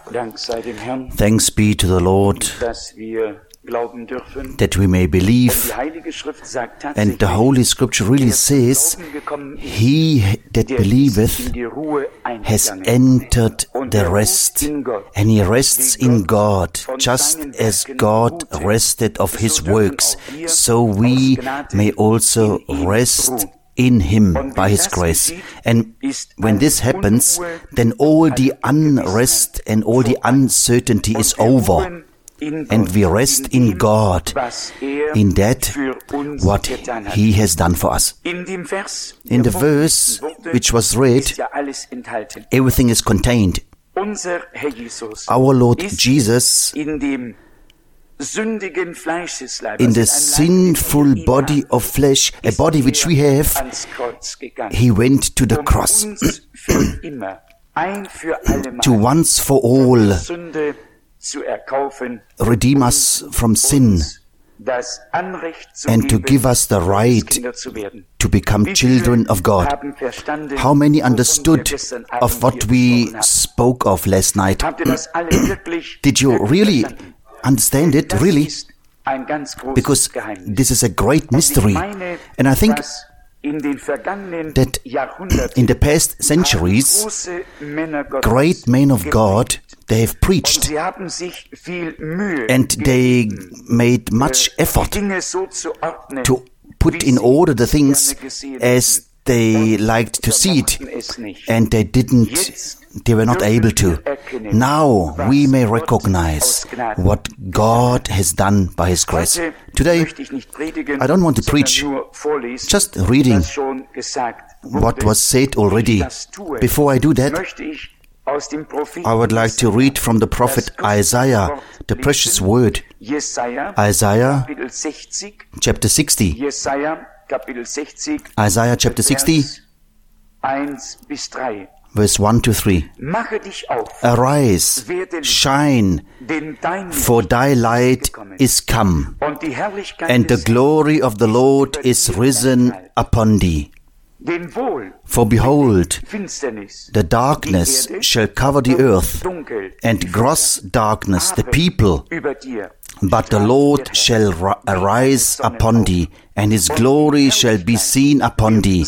Thanks be to the Lord that we may believe. And the Holy Scripture really says, he that believeth has entered the rest, and he rests in God, just as God rested of his works, so we may also rest in him by his grace. And when this happens, then all the unrest and all the uncertainty is over. And we rest in God, in that what he has done for us. In the verse which was read, everything is contained. Our Lord Jesus, in the sinful body of flesh, a body which we have, he went to the cross to once for all redeem us from sin and to give us the right to become children of God. How many understood of what we spoke of last night? Did you really understand it? Really? Because this is a great mystery. And I think that in the past centuries, great men of God, they have preached and they made much effort to put in order the things as they liked to see it, and they were not able to. Now we may recognize what God has done by his grace. Today, I don't want to preach, just reading what was said already. Before I do that, I would like to read from the prophet Isaiah, the precious word. Isaiah chapter 60. Isaiah chapter 60, verse 1 to 3. Arise, shine, for thy light is come, and the glory of the Lord is risen upon thee. For behold, the darkness shall cover the earth, and gross darkness the people. But the Lord shall arise upon thee, and his glory shall be seen upon thee.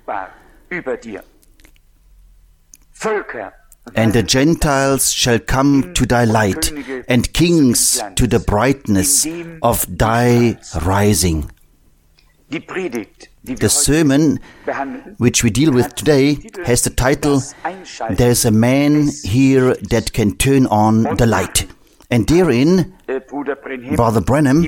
And the Gentiles shall come to thy light, and kings to the brightness of thy rising. The sermon which we deal with today has the title, There's a Man Here That Can Turn on the Light. And therein, Brother Branham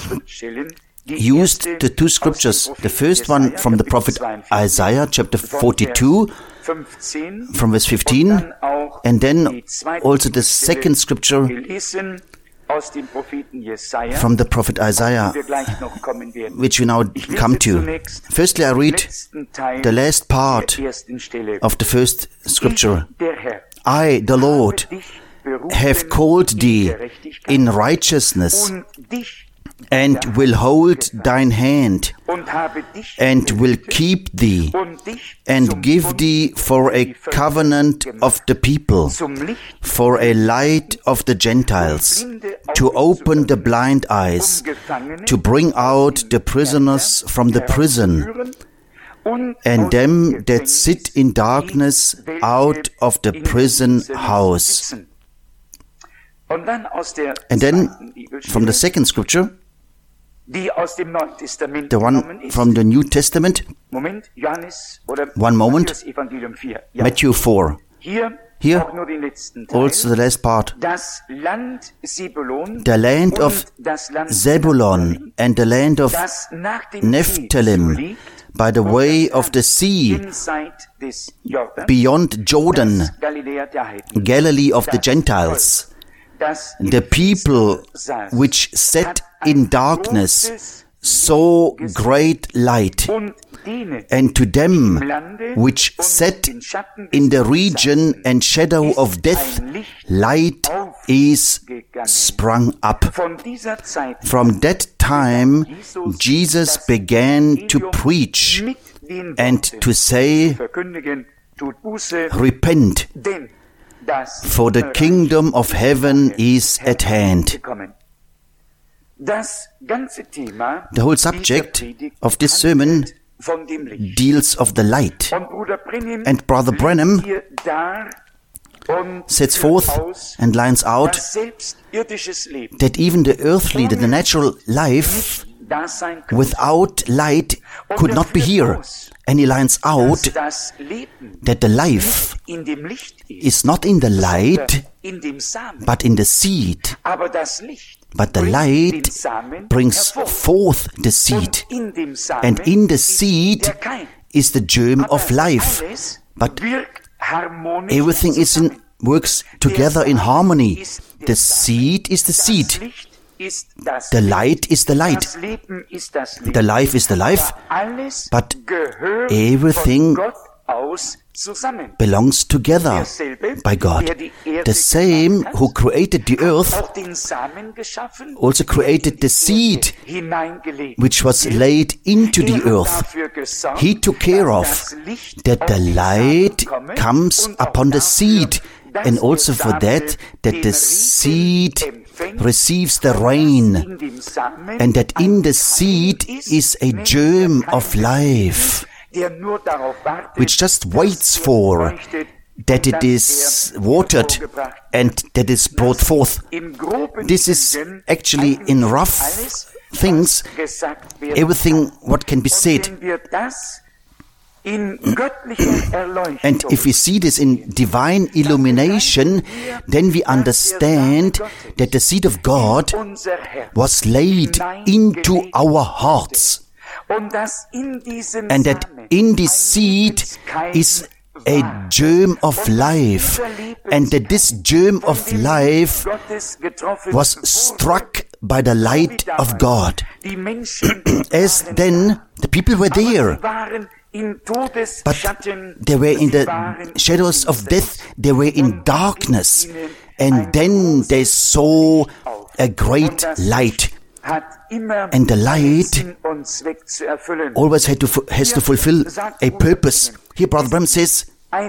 used the two scriptures. The first one from the prophet Isaiah, chapter 42, from verse 15, and then also the second scripture from the prophet Isaiah, which we now come to. Firstly, I read the last part of the first scripture. I, the Lord, have called thee in righteousness, and will hold thine hand, and will keep thee, and give thee for a covenant of the people, for a light of the Gentiles, to open the blind eyes, to bring out the prisoners from the prison, and them that sit in darkness out of the prison house. And then from the second scripture, the one from the New Testament. One moment. Matthew 4. Here, also the last part. The land of Zebulun and the land of Nephthalim, by the way of the sea, beyond Jordan, Galilee of the Gentiles. The people which sat in darkness saw great light, and to them which sat in the region and shadow of death, light is sprung up. From that time, Jesus began to preach and to say, repent, for the kingdom of heaven is at hand. The whole subject of this sermon deals of the light. And Brother Branham sets forth and lines out that even the earthly, the natural life without light could not be here. And he lines out that the life is not in the light, but in the seed. But the light brings forth the seed. And in the seed is the germ of life. But everything works together in harmony. The seed is the seed. The light is the light. The life is the life. But everything belongs together by God. The same who created the earth also created the seed which was laid into the earth. He took care of that the light comes upon the seed, and also for that the seed receives the rain, and that in the seed is a germ of life which just waits for that it is watered and that is brought forth. This is actually in rough things everything what can be said. And if we see this in divine illumination, then we understand that the seed of God was laid into our hearts. And that in this seed is a germ of life, and that this germ of life was struck by the light of God. As then the people were there, but they were in the shadows of death, they were in darkness, and then they saw a great light. And the light always has to fulfill a purpose. Here Brother Branham says,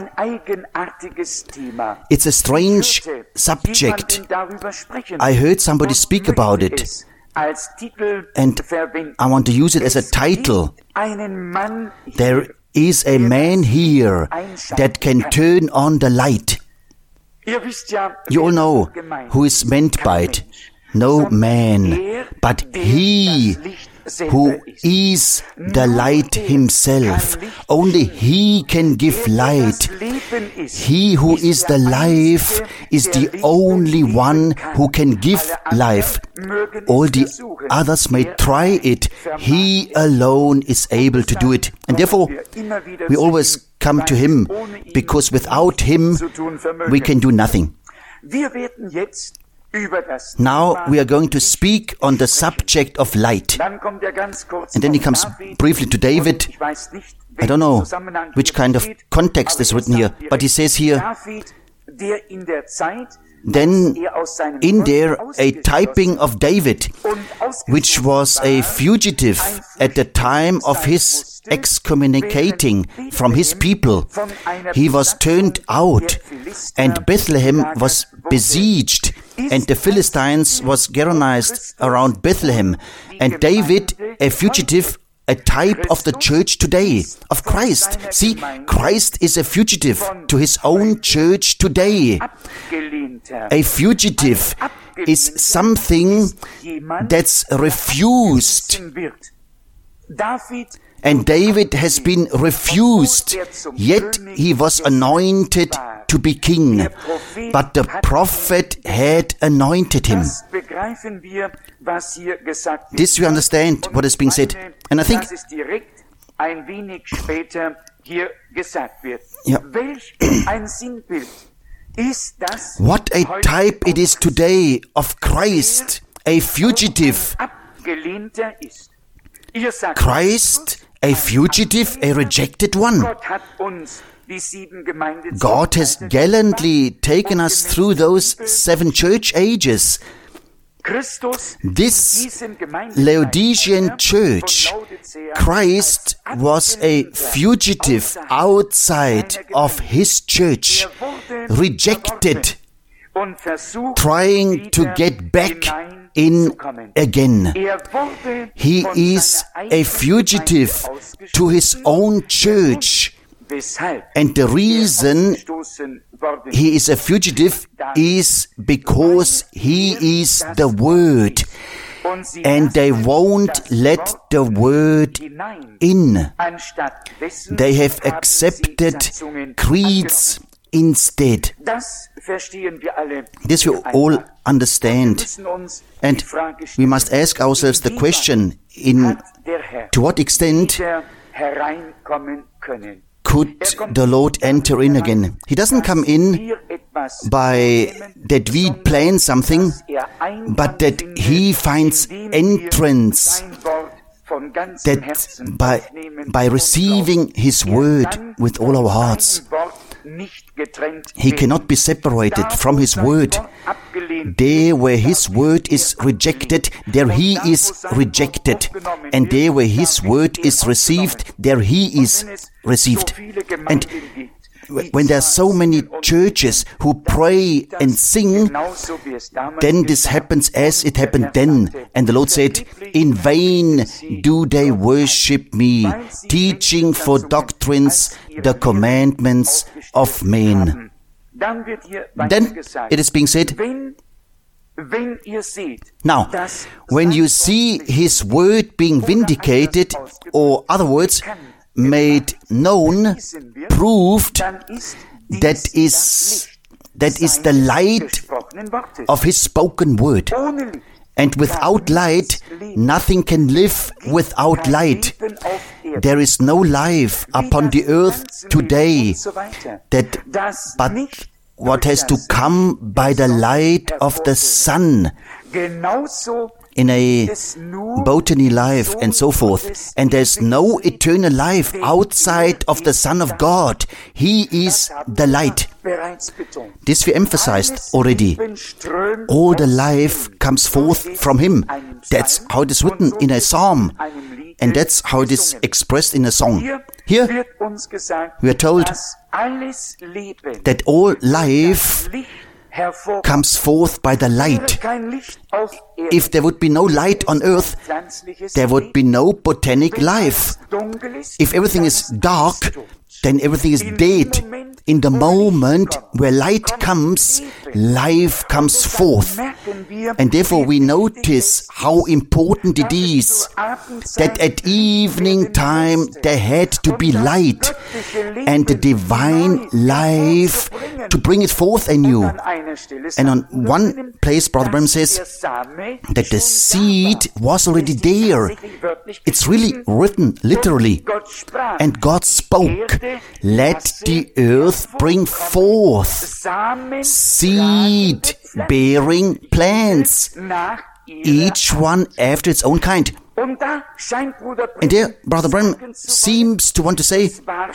it's a strange subject. I heard somebody speak about it, and I want to use it as a title. There is a man here that can turn on the light. You all know who is meant by it. No man, but he who is the light himself. Only he can give light. He who is the life is the only one who can give life. All the others may try it. He alone is able to do it. And therefore, we always come to him, because without him, we can do nothing. Now we are going to speak on the subject of light. And then he comes briefly to David. I don't know which kind of context is written here, but he says here, then in there a typing of David, which was a fugitive at the time of his excommunicating from his people. He was turned out, and Bethlehem was besieged, and the Philistines was garrisoned around Bethlehem. And David, a fugitive, a type of the church today, of Christ. See, Christ is a fugitive to his own church today. A fugitive is something that's refused. And David has been refused, yet he was anointed to be king. But the prophet had anointed him. This we understand what is being said. And I think what a type it is today of Christ, a fugitive. Christ, a fugitive, a rejected one. God has gallantly taken us through those 7 church ages. This Laodicean church, Christ was a fugitive outside of his church, rejected, trying to get back in again. He is a fugitive to his own church. And the reason he is a fugitive is because he is the Word. And they won't let the Word in. They have accepted creeds instead. This we all understand. And we must ask ourselves the question, to what extent could the Lord enter in again? He doesn't come in by that we plan something, but that He finds entrance, that by receiving His Word with all our hearts, He cannot be separated from His Word. There where His Word is rejected, there He is rejected. And there where His Word is received, there He is received. And when there are so many churches who pray and sing, then this happens as it happened then. And the Lord said, "In vain do they worship me, teaching for doctrines the commandments of men." Then it is being said, now, when you see His Word being vindicated, or other words, made known, proved, that is the light of His spoken Word. And without light, nothing can live without light. There is no life upon the earth today but what has to come by the light of the sun, in a botany life and so forth. And there's no eternal life outside of the Son of God. He is the light. This we emphasized already. All the life comes forth from Him. That's how it is written in a psalm. And that's how it is expressed in a song. Here we are told that all life comes forth by the light. If there would be no light on earth, there would be no botanic life. If everything is dark, then everything is dead. In the moment where light comes, life comes forth. And therefore we notice how important it is that at evening time there had to be light and the divine life to bring it forth anew. And on one place, Brother Branham says that the seed was already there. It's really written literally. And God spoke, "Let the earth bring forth seed-bearing plants, each one after its own kind." And there, Brother Branham seems to want to say,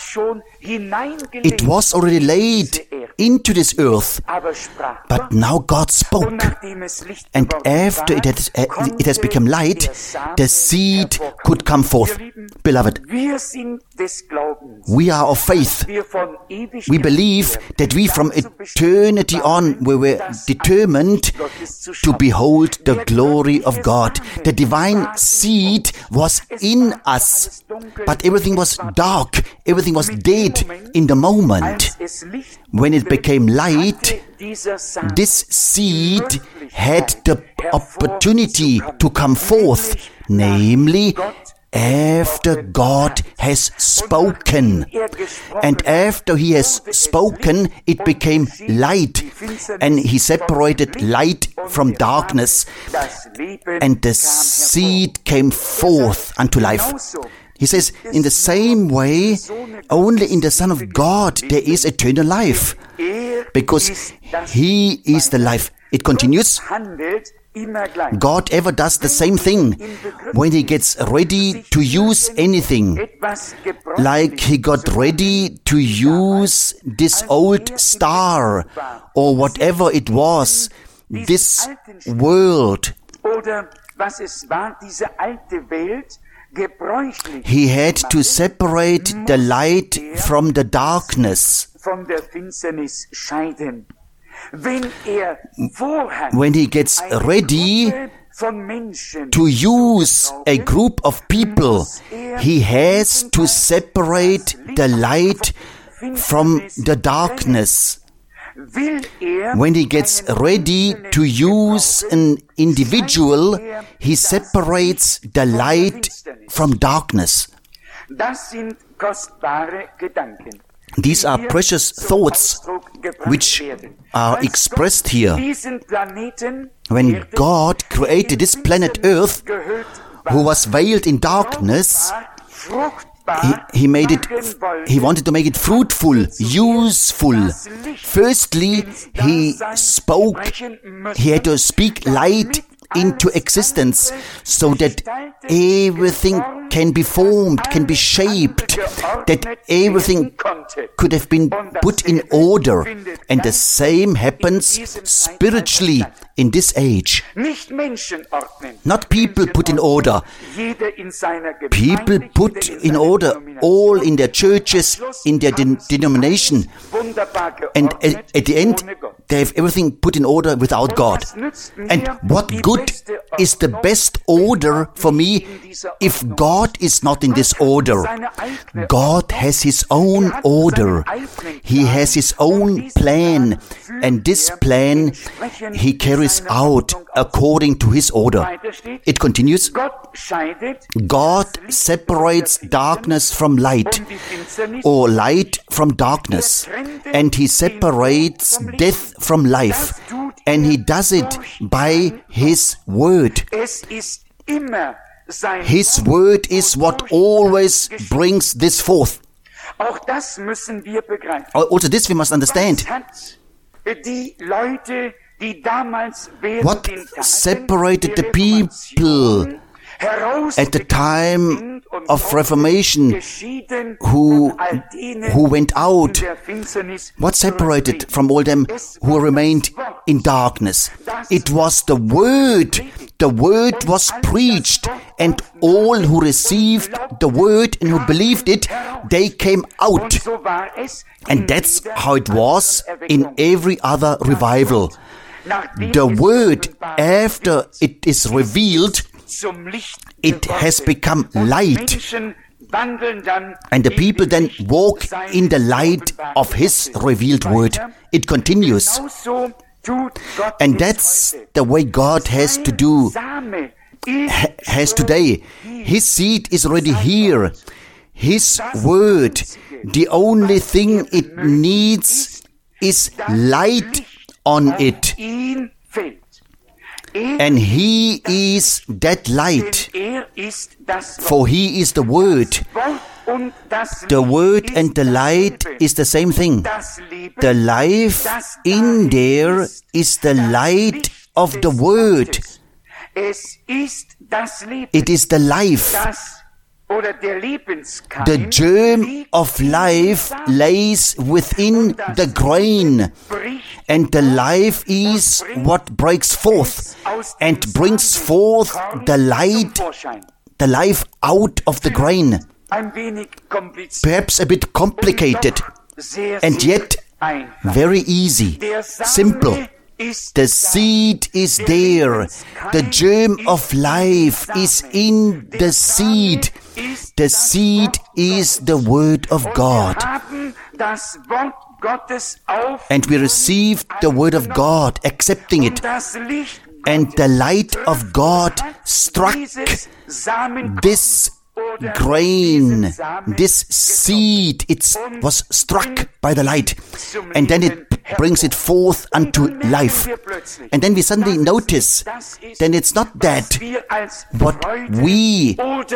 it was already laid into this earth, but now God spoke. And after it has become light, the seed could come forth. Beloved, we are of faith. We believe that we from eternity on we were determined to behold the glory of God. The divine seed was in us, but everything was dark, everything was dead in the moment. When it became light, this seed had the opportunity to come forth, namely after God has spoken. And after He has spoken, it became light. And He separated light from darkness. And the seed came forth unto life. He says, in the same way, only in the Son of God there is eternal life. Because He is the life. It continues. God ever does the same thing when He gets ready to use anything. Like He got ready to use this old star or whatever it was this world. He had to separate the light from the darkness. When he gets ready to use a group of people, he has to separate the light from the darkness. When he gets ready to use an individual, he separates the light from darkness. These are precious thoughts which are expressed here. When God created this planet Earth, who was veiled in darkness, He wanted to make it fruitful, useful. Firstly, he had to speak light into existence so that everything can be formed, can be shaped, that everything could have been put in order. And the same happens spiritually in this age. Not people put in order. People put in order all in their churches, in their denomination. And at the end, they have everything put in order without God. And what good is the best order for me if God is not in this order? God has His own order. He has His own plan. And this plan He carries out according to His order. It continues, God separates darkness from light, or light from darkness, and He separates death from life, and He does it by His word. His word is what always brings this forth. Also this we must understand. What separated the people at the time of Reformation who went out? What separated from all them who remained in darkness? It was the word. The word was preached, and all who received the word and who believed it, they came out. And that's how it was in every other revival. The word, after it is revealed, it has become light. And the people then walk in the light of His revealed word. It continues. And that's the way God has to do, has today. His seed is already here. His word, the only thing it needs is light on it. And He is that light, for He is the Word. The Word and the light is the same thing. The life in there is the light of the Word. It is the life. The germ of life lays within the grain, and the life is what breaks forth and brings forth the life out of the grain. Perhaps a bit complicated, and yet very easy, simple. The seed is there. The germ of life is in the seed. The seed is the Word of God. And we received the Word of God, accepting it. And the light of God struck this grain, this seed. It was struck by the light. And then it brings it forth unto life. And then we suddenly notice, then it's not that what we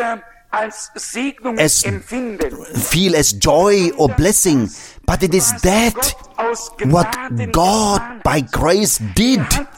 feel as joy or blessing, but it is that what God by grace did.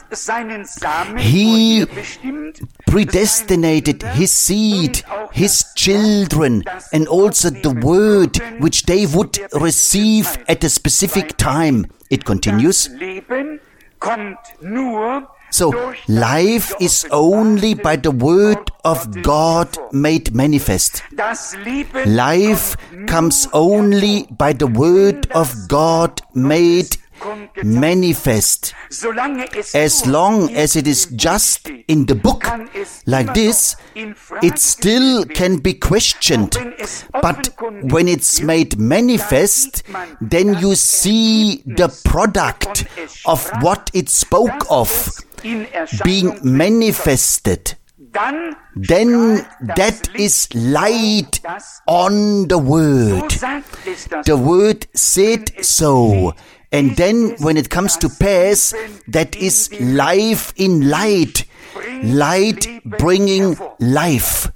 He predestinated His seed, His children, and also the word which they would receive at a specific time. It continues. So, life is only by the word of God made manifest. Life comes only by the word of God made manifest. As long as it is just in the book like this, it still can be questioned. But when it's made manifest, then you see the product of what it spoke of being manifested. Then that is light on the word. The word said so. And then when it comes to pass, that is life in light. Light bringing life.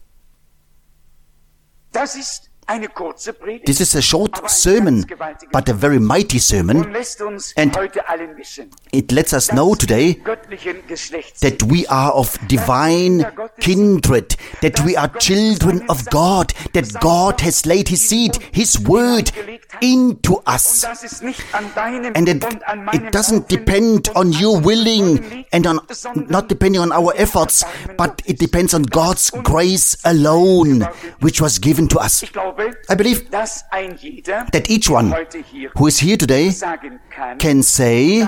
This is a short sermon, but a very mighty sermon. And it lets us know today that we are of divine kindred, that we are children of God, that God has laid His seed, His word into us. And it doesn't depend on your willing and on not depending on our efforts, but it depends on God's grace alone, which was given to us. I believe that each one who is here today can say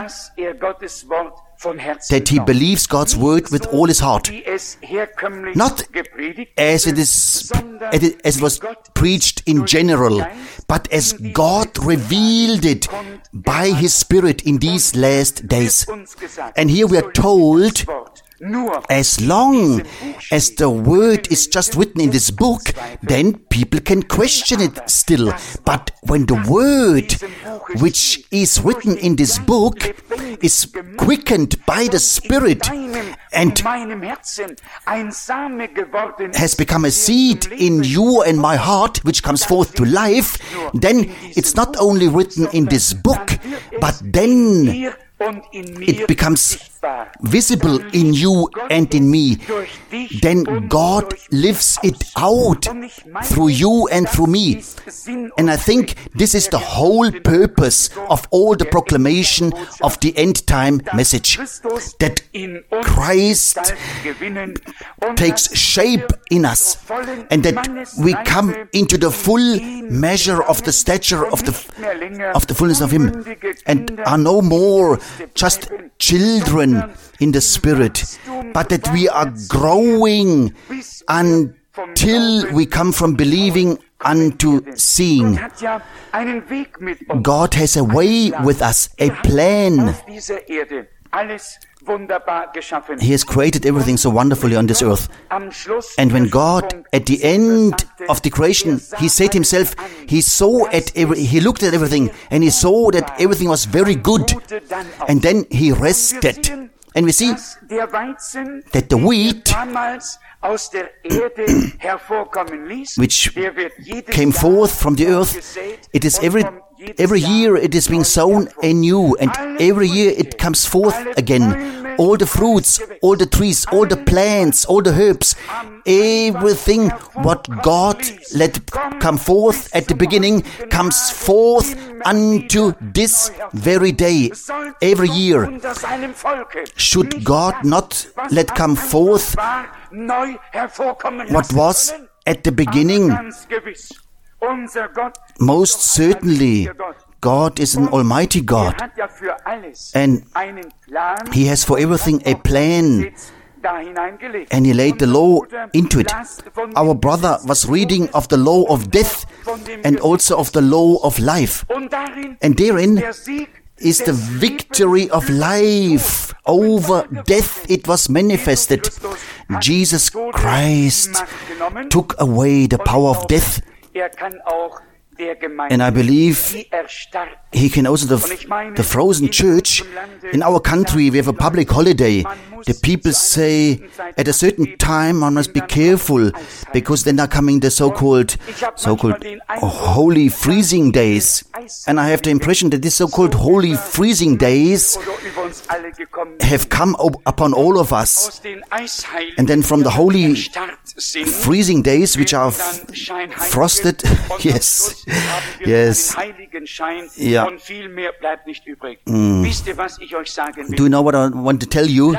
that he believes God's word with all his heart. Not as it was preached in general, but as God revealed it by His Spirit in these last days. And here we are told, as long as the word is just written in this book, then people can question it still. But when the word which is written in this book is quickened by the Spirit and has become a seed in you and my heart, which comes forth to life, then it's not only written in this book, but then it becomes visible in you and in me. Then God lives it out through you and through me. And I think this is the whole purpose of all the proclamation of the end time message. That Christ takes shape in us and that we come into the full measure of the stature of the fullness of Him and are no more just children in the Spirit, but that we are growing until we come from believing unto seeing. God has a way with us, a plan. He has created everything so wonderfully on this earth. And when God, at the end of the creation, He said Himself, He looked at everything and He saw that everything was very good. And then He rested. And we see that the wheat which came forth from the earth, it is every year it is being sown anew, and every year it comes forth again. All the fruits, all the trees, all the plants, all the herbs, everything what God let come forth at the beginning comes forth unto this very day, every year. Should God not let come forth what was at the beginning? Most certainly, God is an almighty God, and He has for everything a plan, and He laid the law into it. Our brother was reading of the law of death and also of the law of life, and therein is the victory of life over death. It was manifested. Jesus Christ took away the power of death. And I believe He can also, the frozen church, in our country we have a public holiday. The people say at a certain time one must be careful, because then are coming the so-called holy freezing days. And I have the impression that these so-called holy freezing days have come upon all of us. And then from the holy freezing days, which are frosted, yes, yeah. Do you know what I want to tell you?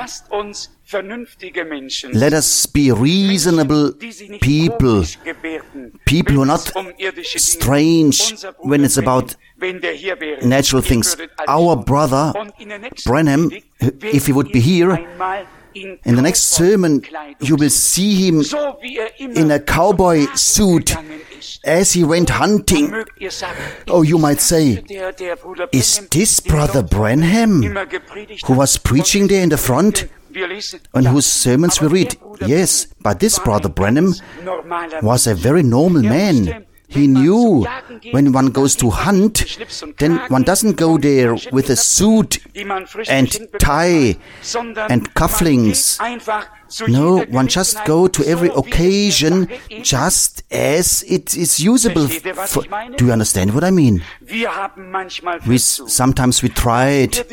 Let us be reasonable people, people who are not strange when it's about natural things. Our brother Branham, if he would be here, in the next sermon, you will see him in a cowboy suit as he went hunting. Oh, you might say, is this Brother Branham who was preaching there in the front and whose sermons we read? Yes, but this Brother Branham was a very normal man. He knew when one goes to hunt, then one doesn't go there with a suit and tie and cufflinks. No, one just go to every occasion just as it is usable. Do you understand what I mean? Sometimes we tried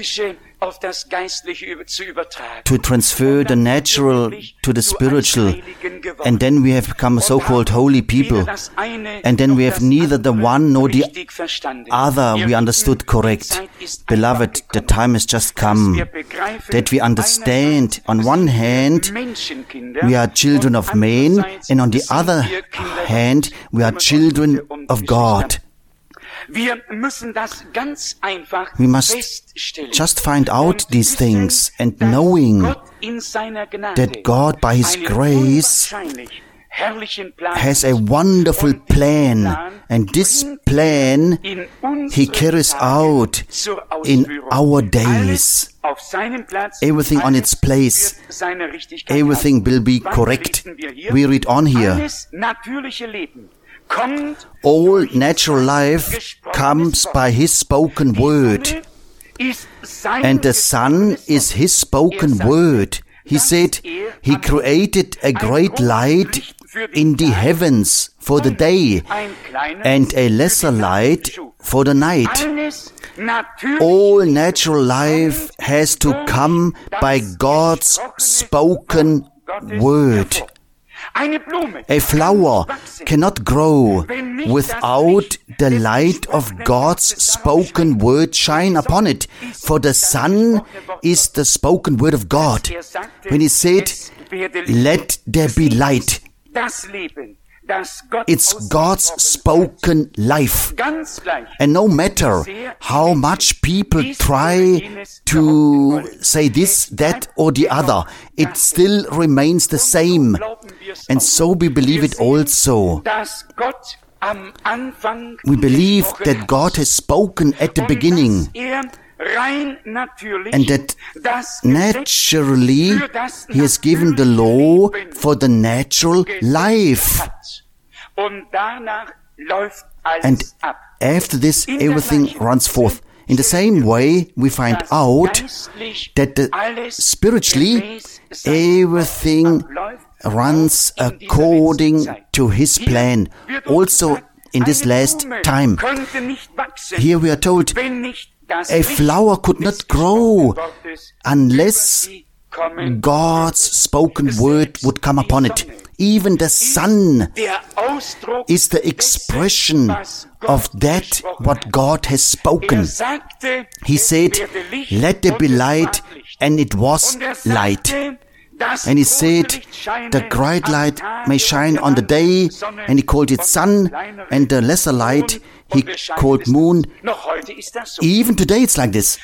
to transfer the natural to the spiritual, and then we have become so-called holy people, and then we have neither the one nor the other we understood correct. Beloved, the time has just come that we understand, on one hand, we are children of men, and on the other hand, we are children of God. We must just find out these things, and knowing that God, by His grace, has a wonderful plan, and this plan He carries out in our days. Everything on its place, everything will be correct. We read on here. All natural life comes by His spoken word, and the Son is His spoken word. He said He created a great light in the heavens for the day and a lesser light for the night. All natural life has to come by God's spoken word. A flower cannot grow without the light of God's spoken word shine upon it, for the sun is the spoken word of God. When He said, "Let there be light," it's God's spoken life. And no matter how much people try to say this, that, or the other, it still remains the same. And so we believe it also. We believe that God has spoken at the beginning, and that naturally He has given the law for the natural life. And after this, everything runs forth. In the same way, we find out that spiritually, everything runs according to His plan, also in this last time. Here we are told, a flower could not grow unless God's spoken word would come upon it. Even the sun is the expression of that what God has spoken. He said, "Let there be light," and it was light. And He said, "The great light may shine on the day," and He called it sun, and the lesser light He called moon. Even today it's like this.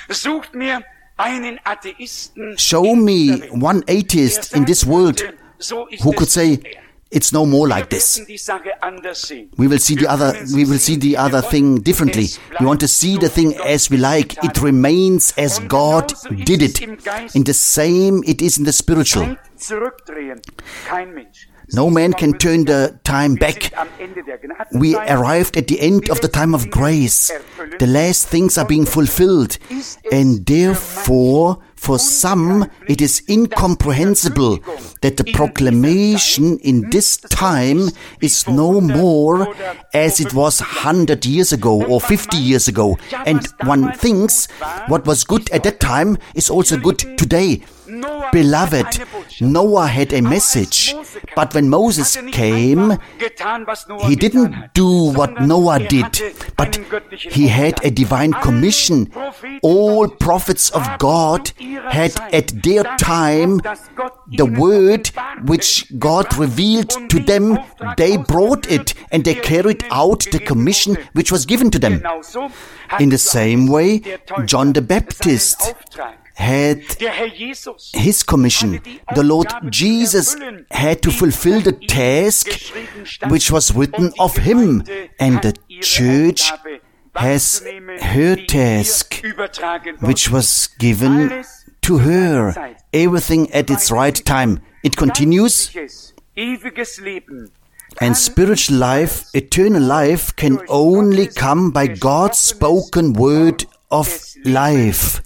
Show me one atheist in this world who could say, "It's no more like this." We will see the other thing differently. We want to see the thing as we like. It remains as God did it. In the same, it is in the spiritual. No man can turn the time back. We arrived at the end of the time of grace. The last things are being fulfilled. And therefore, for some, it is incomprehensible that the proclamation in this time is no more as it was 100 years ago or 50 years ago. And one thinks what was good at that time is also good today. Beloved, Noah had a message, but when Moses came, he didn't do what Noah did, but he had a divine commission. All prophets of God had at their time the word which God revealed to them. They brought it and they carried out the commission which was given to them. In the same way, John the Baptist had his commission. The Lord Jesus had to fulfill the task which was written of him, and the church has her task which was given to her. Everything at its right time. It continues. And spiritual life, eternal life, can only come by God's spoken word of life.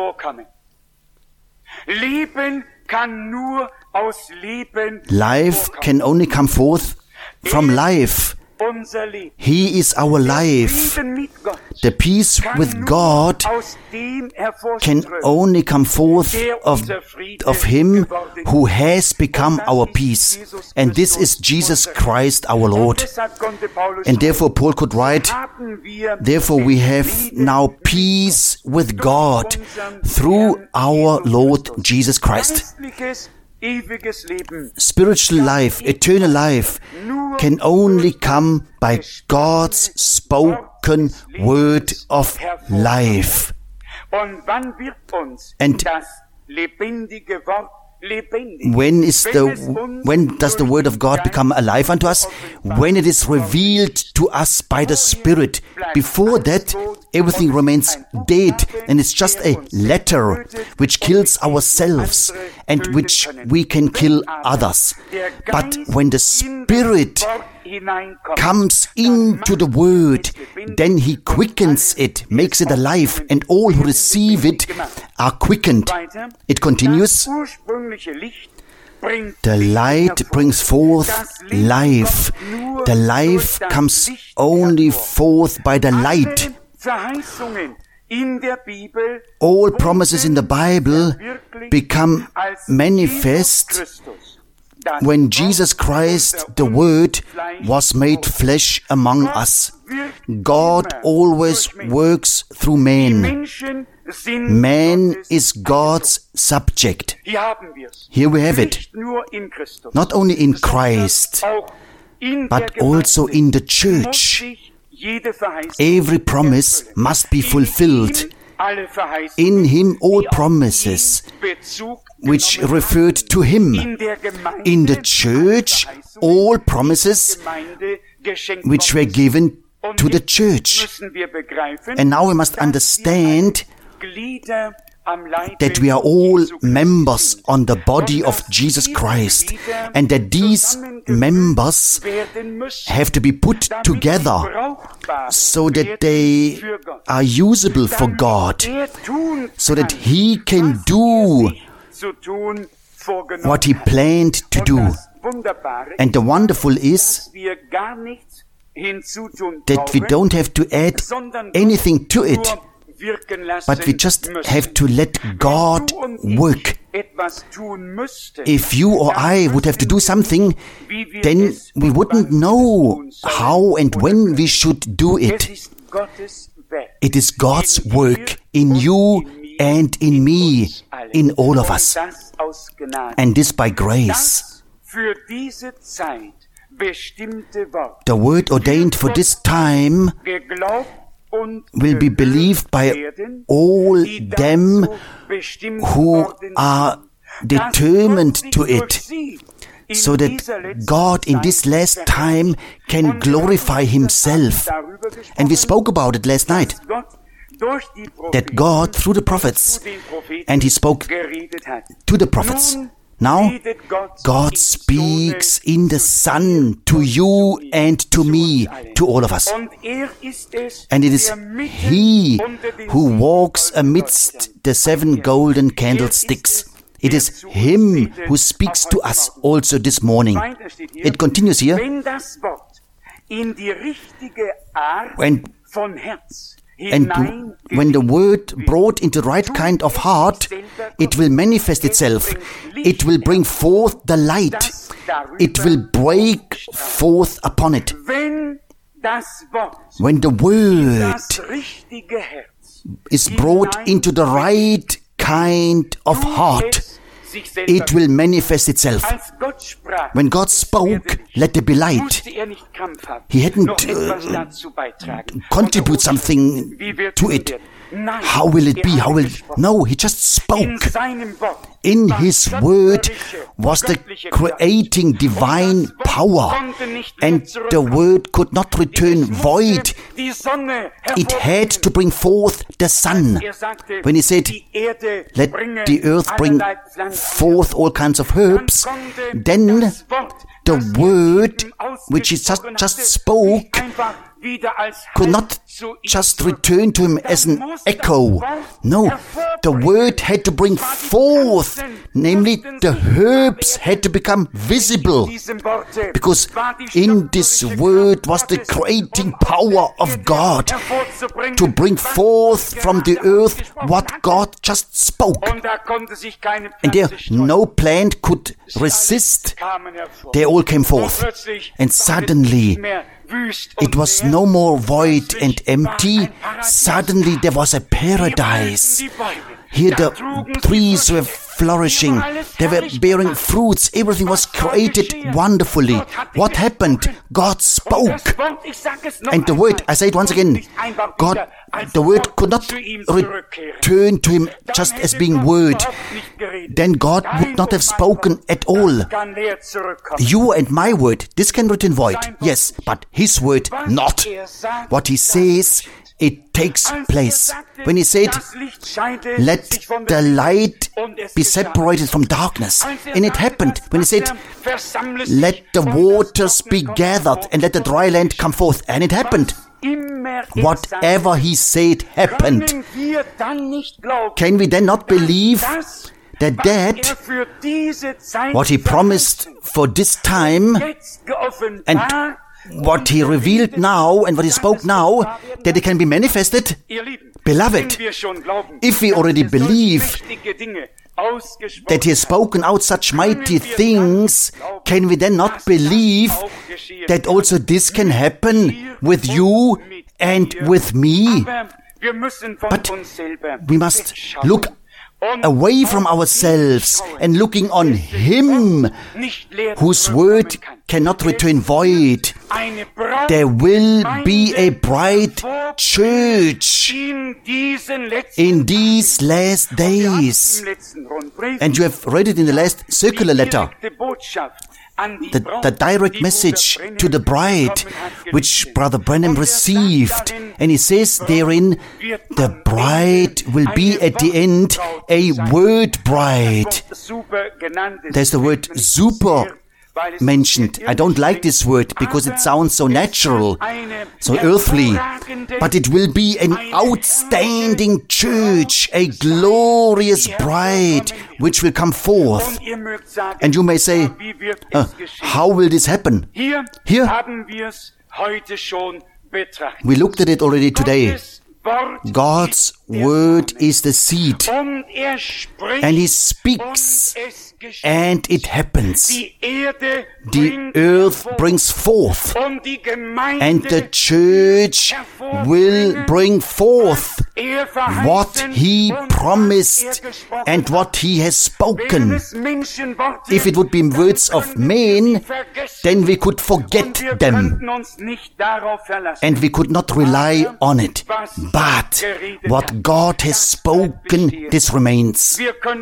Life can only come forth from life. He is our life. The peace with God can only come forth of Him who has become our peace. And this is Jesus Christ our Lord. And therefore Paul could write, therefore we have now peace with God through our Lord Jesus Christ. Spiritual life, eternal life, can only come by God's spoken word of life. And when does the word of God become alive unto us? When it is revealed to us by the Spirit. Before that, everything remains dead, and it's just a letter which kills ourselves and which we can kill others. But when the Spirit comes into the word, then He quickens it, makes it alive, and all who receive it are quickened. It continues. The light brings forth life. The life comes only forth by the light. All promises in the Bible become manifest when Jesus Christ, the Word, was made flesh among us. God always works through man. Man is God's subject. Here we have it. Not only in Christ, but also in the church. Every promise must be fulfilled. In Him all promises which referred to Him. In the church all promises which were given to the church. And now we must understand that we are all members on the body of Jesus Christ, and that these members have to be put together so that they are usable for God, so that He can do what He planned to do. And the wonderful is that we don't have to add anything to it, but we just have to let God work. If you or I would have to do something, then we wouldn't know how and when we should do it. It is God's work in you and in me, in all of us. And this by grace. The word ordained for this time will be believed by all them who are determined to it, so that God in this last time can glorify Himself. And we spoke about it last night, that God through the prophets, and He spoke to the prophets, Now, God speaks in the Son to you and to me, to all of us. And it is He who walks amidst the 7 golden candlesticks. It is Him who speaks to us also this morning. It continues here. And when the word brought into the right kind of heart, it will manifest itself. It will bring forth the light. It will break forth upon it. When the word is brought into the right kind of heart, it will manifest itself. When God spoke, let there be light. He hadn't contribute something to it. How will it be? No, He just spoke. In His word was the creating divine power, and the word could not return void. It had to bring forth the sun. When He said, let the earth bring forth all kinds of herbs, then the word which He just spoke could not just return to Him as an echo. No, the word had to bring forth, namely the herbs had to become visible, because in this word was the creating power of God to bring forth from the earth what God just spoke. And there no plant could resist. They all came forth. And suddenly it was no more void and empty. Suddenly there was a paradise. Here the trees were flourishing. They were bearing fruits. Everything was created wonderfully. What happened? God spoke. And the word, I say it once again, the word could not return to Him just as being word. Then God would not have spoken at all. You and my word, this can return void, yes, but His word not. What He says, it takes place. When He said, let the light be separated from darkness. And it happened. When He said, let the waters be gathered and let the dry land come forth. And it happened. Whatever He said happened. Can we then not believe that what He promised for this time and what He revealed now and what He spoke now, that it can be manifested? Beloved, if we already believe that He has spoken out such mighty things, can we then not believe that also this can happen with you and with me? But we must look away from ourselves and looking on Him whose word cannot return void. There will be a bright church in these last days. And you have read it in the last circular letter. The direct message to the bride, which Brother Branham received. And he says therein, the bride will be at the end a word bride. There's the word super mentioned. I don't like this word because it sounds so natural, so earthly. But it will be an outstanding church, a glorious bride which will come forth. And you may say, how will this happen? Here, we looked at it already today. God's word is the seed, and He speaks, and it happens. The earth brings forth, and the church will bring forth what He promised and what He has spoken. If it would be words of men, then we could forget them, and we could not rely on it. But what God has spoken, this remains.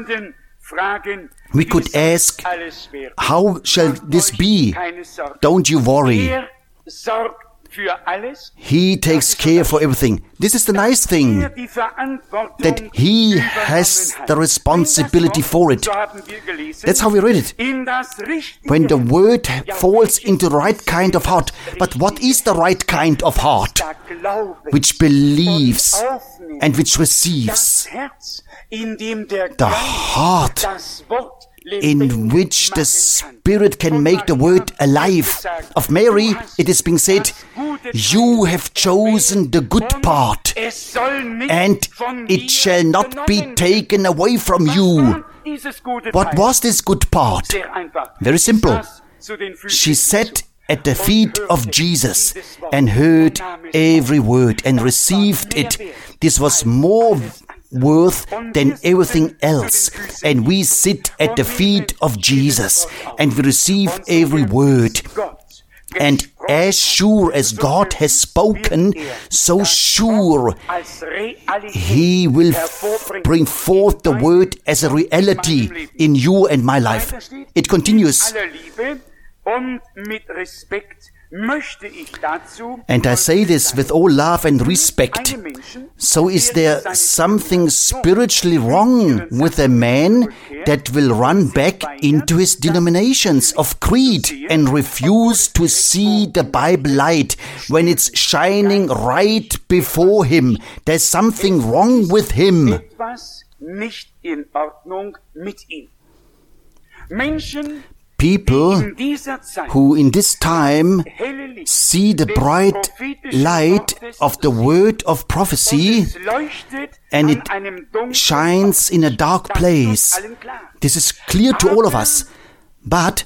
We could ask, how shall this be? Don't you worry. He takes care for everything. This is the nice thing, that He has the responsibility for it. That's how we read it. When the word falls into the right kind of heart. But what is the right kind of heart? Which believes and which receives. The heart in which the Spirit can make the word alive. Of Mary, it is being said, you have chosen the good part, and it shall not be taken away from you. What was this good part? Very simple. She sat at the feet of Jesus and heard every word and received it. This was more worth than everything else. And we sit at the feet of Jesus and we receive every word. And as sure as God has spoken, so sure He will bring forth the word as a reality in you and my life. It continues. And I say this with all love and respect. So is there something spiritually wrong with a man that will run back into his denominations of creed and refuse to see the Bible light when it's shining right before him? There's something wrong with him. People who in this time see the bright light of the word of prophecy and it shines in a dark place. This is clear to all of us. But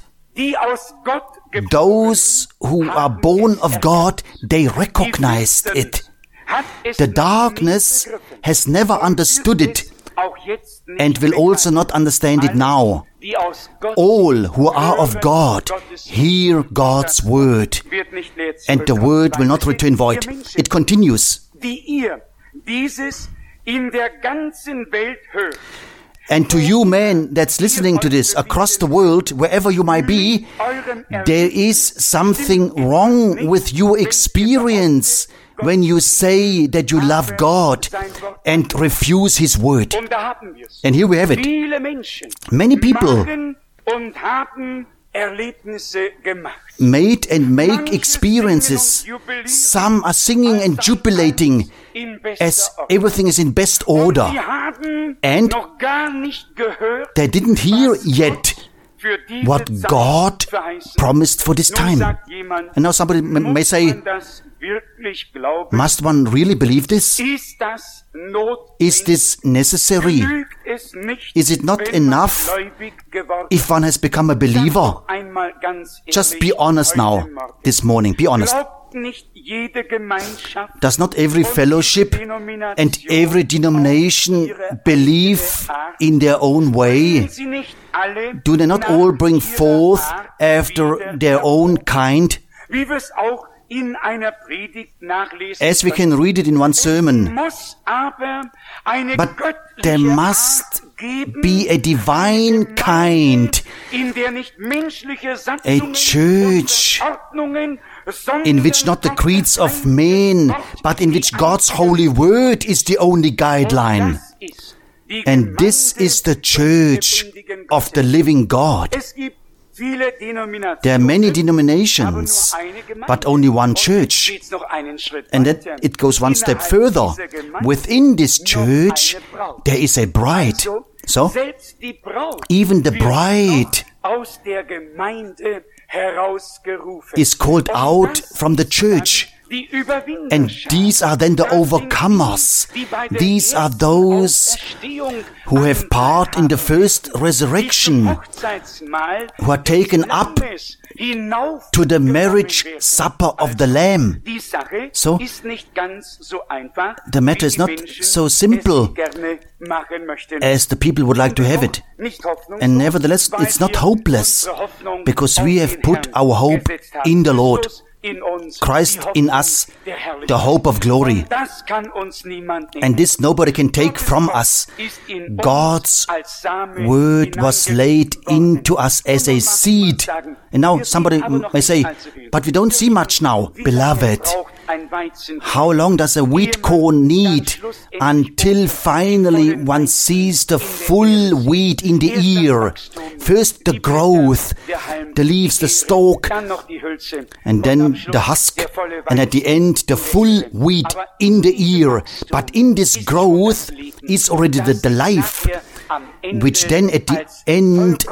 those who are born of God, they recognized it. The darkness has never understood it and will also not understand it now. All who are of God hear God's word, and the word will not return void. It continues. And to you men that's listening to this across the world, wherever you might be, there is something wrong with your experience when you say that you love God and refuse His word. And here we have it. Many people made and make experiences. Some are singing and jubilating as everything is in best order. And they didn't hear yet what God promised for this time. And now somebody may say, must one really believe this? Is this necessary? Is it not enough if one has become a believer? Just be honest now, this morning. Be honest. Does not every fellowship and every denomination believe in their own way? Do they not all bring forth after their own kind? As we can read it in one sermon. But there must be a divine kind, a church in which not the creeds of men, but in which God's holy word is the only guideline. And this is the church of the living God. There are many denominations, but only one church. And that it goes one step further. Within this church, there is a bride. So, even the bride is called out from the church. And these are then the overcomers. These are those who have part in the first resurrection, who are taken up to the marriage supper of the Lamb. So, the matter is not so simple as the people would like to have it. And nevertheless, it's not hopeless, because we have put our hope in the Lord. Christ in us, the hope of glory. And this nobody can take from us. God's word was laid into us as a seed. And now somebody may say, but we don't see much now. Beloved, how long does a wheat corn need until finally one sees the full wheat in the ear? First the growth, the leaves, the stalk, and then the husk, and at the end the full wheat in the ear. But in this growth is already the life, which then at the end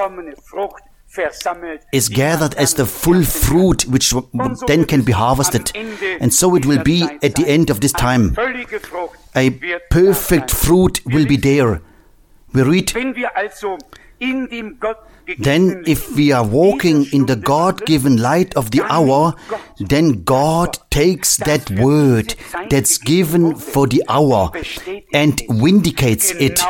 is gathered as the full fruit, which then can be harvested. And so it will be at the end of this time. A perfect fruit will be there. We read, then if we are walking in the God-given light of the hour, then God takes that word that's given for the hour and vindicates it,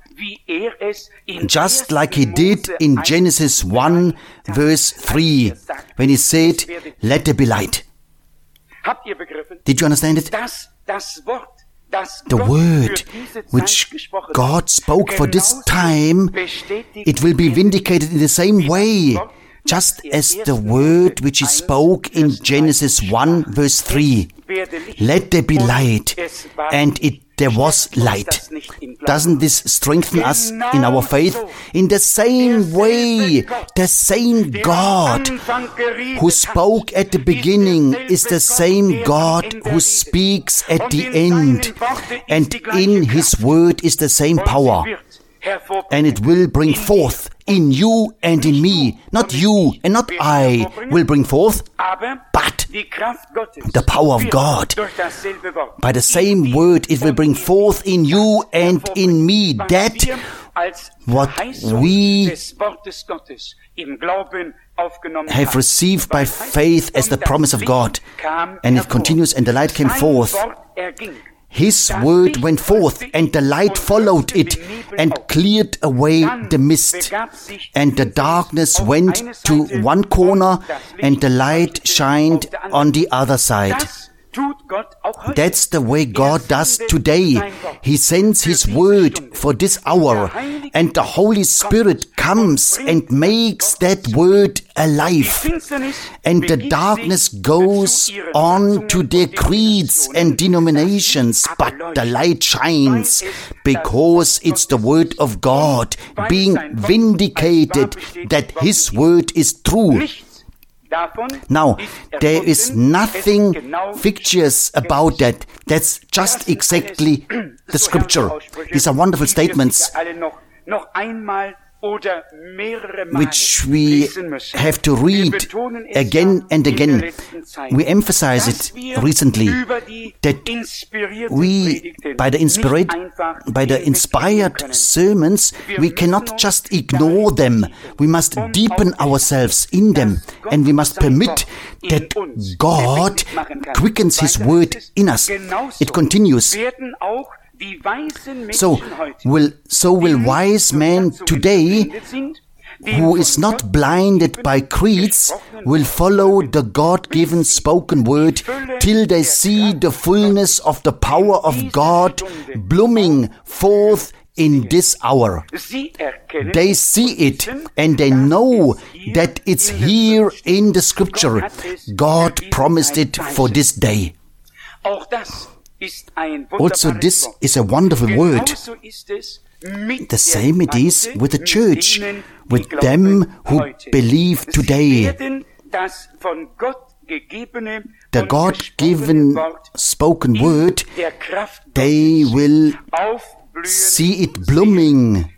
just like he did in Genesis 1 verse 3, when he said, let there be light. Did you understand it? The word which God spoke for this time, it will be vindicated in the same way, just as the word which he spoke in Genesis 1 verse 3. Let there be light, and there was light. Doesn't this strengthen us in our faith? In the same way, the same God who spoke at the beginning is the same God who speaks at the end. And in His word is the same power. And it will bring forth in you and in me. Not you and not I will bring forth, but the power of God. By the same word it will bring forth in you and in me that what we have received by faith as the promise of God. And it continues, and the light came forth. His word went forth, and the light followed it, and cleared away the mist. And the darkness went to one corner, and the light shined on the other side. That's the way God does today. He sends His word for this hour, and the Holy Spirit comes and makes that word alive. And the darkness goes on to their creeds and denominations, but the light shines because it's the word of God being vindicated that His word is true. Now, there is nothing fictitious about that. That's just exactly the scripture. These are wonderful statements which we have to read again and again. We emphasize it recently that we, by the inspired sermons, we cannot just ignore them. We must deepen ourselves in them, and we must permit that God quickens His word in us. It continues. So will wise men today, who is not blinded by creeds, will follow the God-given spoken word till they see the fullness of the power of God blooming forth in this hour. They see it, and they know that it's here in the scripture. God promised it for this day. Also, this is a wonderful word. The same it is with the church, with them who believe today. The God-given spoken word, they will see it blooming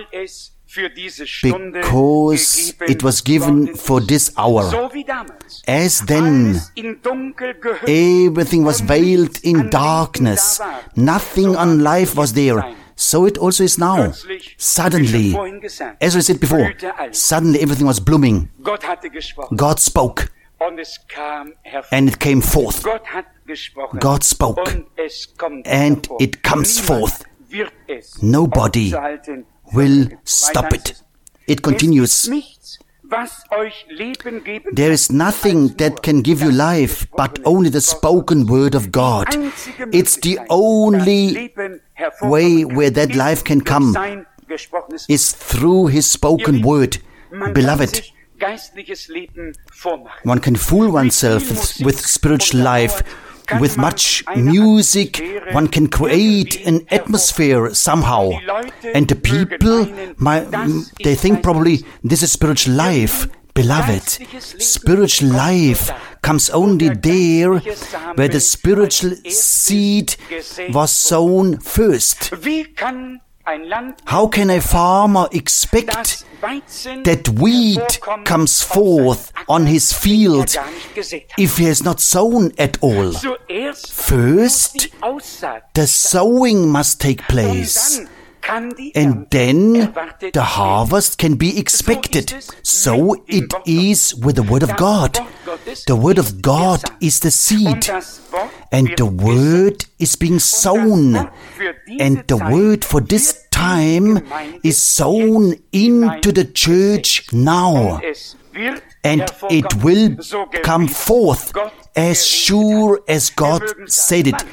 because it was given for this hour. As then, everything was veiled in darkness. Nothing on life was there. So it also is now. Suddenly, as I said before, suddenly everything was blooming. God spoke, and it came forth. God spoke, and it comes forth. Nobody will stop it. It continues. There is nothing that can give you life but only the spoken word of God. It's the only way where that life can come is through His spoken word. Beloved, One can fool oneself with spiritual life. With much music, one can create an atmosphere somehow. And the people, they think probably this is spiritual life. Beloved, spiritual life comes only there where the spiritual seed was sown first. How can a farmer expect that wheat comes forth on his field if he has not sown at all? First, the sowing must take place. And then the harvest can be expected. So it is with the Word of God. The Word of God is the seed. And the Word is being sown. And the Word for this time is sown into the church now. And it will come forth as sure as God said it.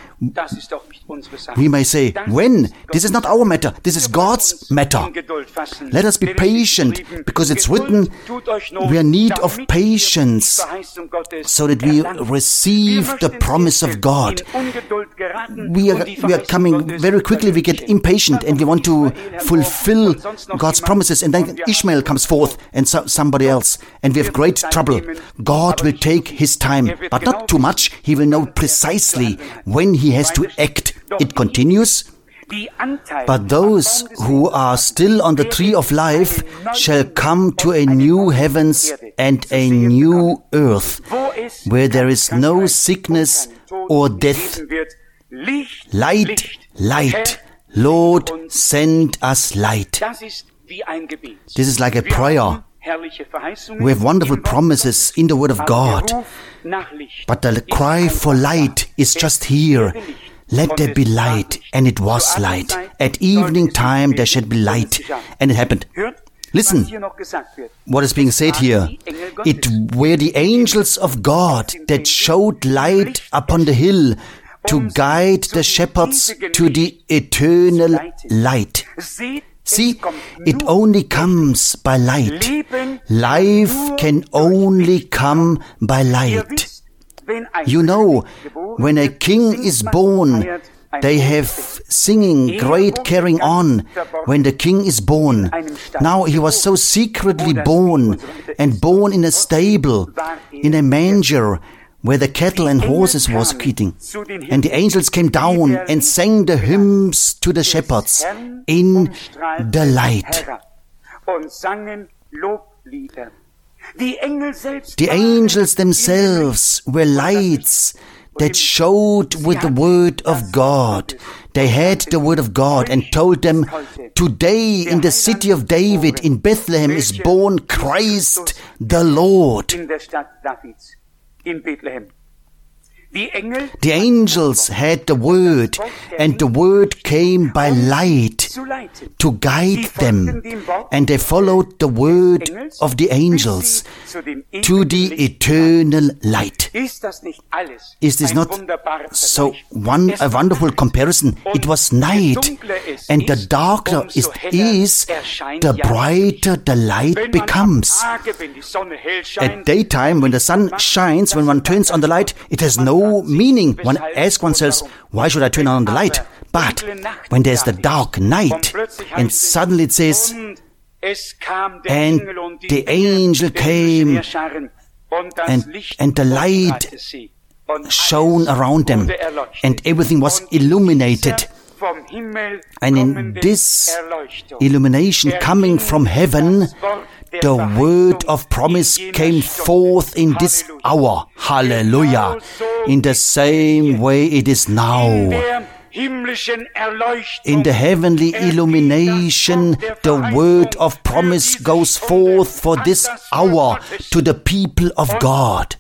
We may say, when? This is not our matter. This is God's matter. Let us be patient, because it's written, we are in need of patience, so that we receive the promise of God. We are coming very quickly. We get impatient and we want to fulfill God's promises. And then Ishmael comes forth and somebody else. And we have great trouble. God will take His time, but not too much. He will know precisely when He has to act. It continues. But those who are still on the tree of life shall come to a new heavens and a new earth, where there is no sickness or death. Light, light. Lord, send us light. This is like a prayer. We have wonderful promises in the Word of God. But the cry for light is just here. Let there be light, and it was light. At evening time there should be light, and it happened. Listen, what is being said here. It were the angels of God that showed light upon the hill to guide the shepherds to the eternal light. See, it only comes by light. Life can only come by light. You know, when a king is born, they have singing, great carrying on when the king is born. Now he was so secretly born, and born in a stable, in a manger, where the cattle and horses was eating. And the angels came down and sang the hymns to the shepherds in the light. The angels themselves were lights that showed with the Word of God. They had the Word of God and told them, today in the city of David in Bethlehem is born Christ the Lord. The angels had the Word, and the Word came by light to guide them, and they followed the Word of the angels to the eternal light. Is this not so a wonderful comparison? It was night, and the darker it is, the brighter the light becomes. At daytime, when the sun shines, when one turns on the light, it has no meaning. One asks oneself, why should I turn on the light? But when there's the dark night, and suddenly it says, and the angel came, and the light shone around them, and everything was illuminated. And in this illumination coming from heaven, the word of promise came forth in this hour. Hallelujah. In the same way it is now. In the heavenly illumination, the word of promise goes forth for this hour to the people of God.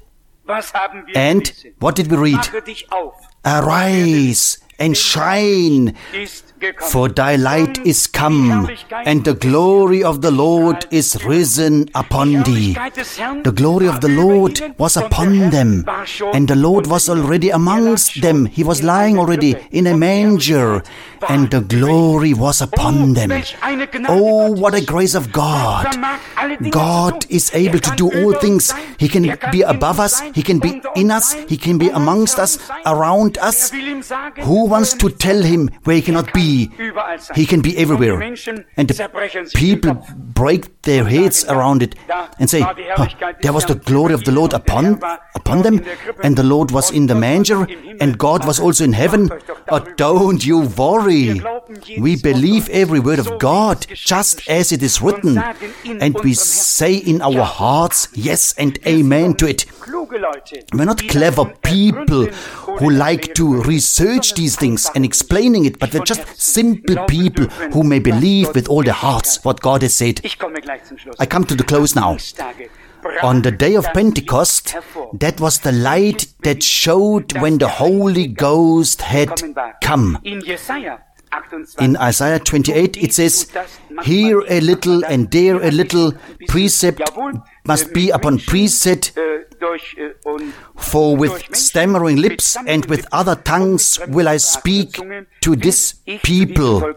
And what did we read? Arise and shine, For thy light is come, and the glory of the Lord is risen upon thee. The glory of the Lord was upon them, and the Lord was already amongst them. He was lying already in a manger, and the glory was upon them. Oh, what a grace of God! God is able to do all things. He can be above us, He can be in us, He can be amongst us, around us. Who wants to tell Him where He cannot be? He can be everywhere. And the people break their heads around it and say, there was the glory of the Lord upon them, and the Lord was in the manger, and God was also in heaven. Oh, don't you worry. We believe every word of God, just as it is written, and we say in our hearts, yes and amen to it. We're not clever people who like to research these things and explaining it, but we're just simple people who may believe with all their hearts what God has said. I come to the close now. On the day of Pentecost, that was the light that showed when the Holy Ghost had come. In Isaiah 28, it says, here a little and there a little, precept must be upon precept, for with stammering lips and with other tongues will I speak to this people.